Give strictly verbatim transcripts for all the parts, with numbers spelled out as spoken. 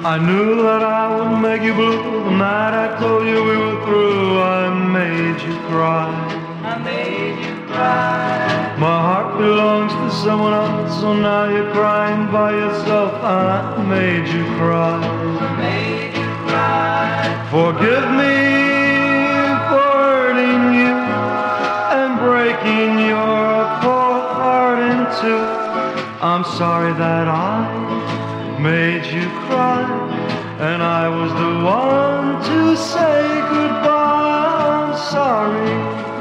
I knew that I would make you blue. The night I told you we were through, I made you cry. I made you cry. My heart belongs to someone else, so now you're crying by yourself. I made you cry. I made you cry. Forgive me for hurting you and breaking your poor heart in two. I'm sorry that I made you cry, and I was the one to say goodbye. I'm sorry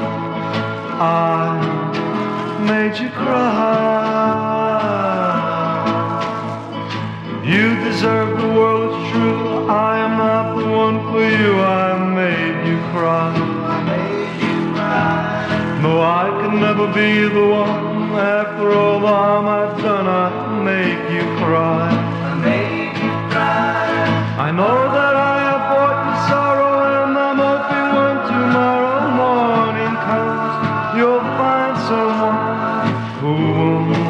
I made you cry. You deserve the world, it's true. I am not the one for you. I made you cry. I made you cry. No, I could never be the one. After all the harm I've done, I make you cry. I made you cry. I know that I have brought you sorrow, and I'm hoping when tomorrow morning comes, you'll find someone who will